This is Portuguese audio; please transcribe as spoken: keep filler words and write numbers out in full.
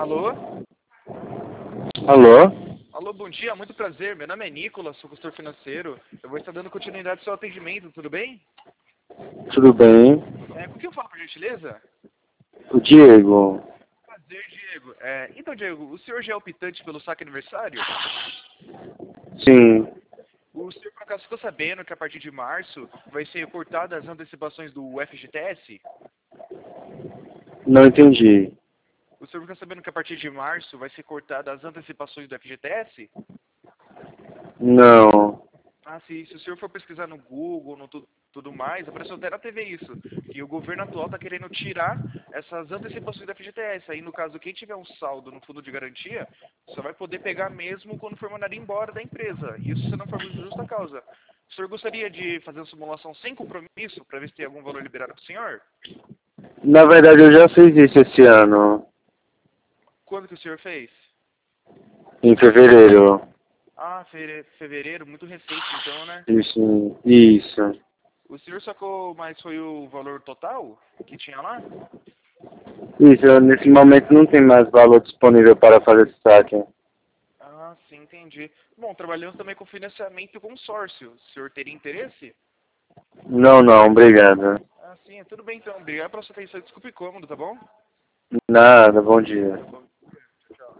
Alô? Alô? Alô, bom dia, muito prazer. Meu nome é Nicolas, sou consultor financeiro. Eu vou estar dando continuidade ao seu atendimento, tudo bem? Tudo bem? É, com quem eu falo, por gentileza? O Diego. Prazer, Diego. É, então, Diego, o senhor já é optante pelo saque aniversário? Sim. O senhor, por acaso, ficou sabendo que a partir de março vai ser cortada as antecipações do F G T S? Não entendi. O senhor ficou sabendo que a partir de março vai ser cortada as antecipações do F G T S? Não. Ah, sim. Se o senhor for pesquisar no Google, no tu, tudo mais, apareceu até na T V isso. Que o governo atual está querendo tirar essas antecipações da F G T S. Aí, no caso, quem tiver um saldo no fundo de garantia, só vai poder pegar mesmo quando for mandado embora da empresa. Isso se não for por justa causa. O senhor gostaria de fazer uma simulação sem compromisso para ver se tem algum valor liberado para o senhor? Na verdade, eu já fiz isso esse ano. Quando que o senhor fez? Em fevereiro. Ah, fere- fevereiro, muito recente então, né? Isso. Isso. O senhor sacou, mas foi o valor total que tinha lá? Isso. eu, Nesse momento não tem mais valor disponível para fazer esse saque. Ah, sim, entendi. Bom, trabalhamos também com financiamento e consórcio. O senhor teria interesse? Não, não. Obrigado. Ah, sim, tudo bem então. Obrigado pela sua atenção. Desculpe o incômodo, tá bom? Nada. Bom dia. Tá bom.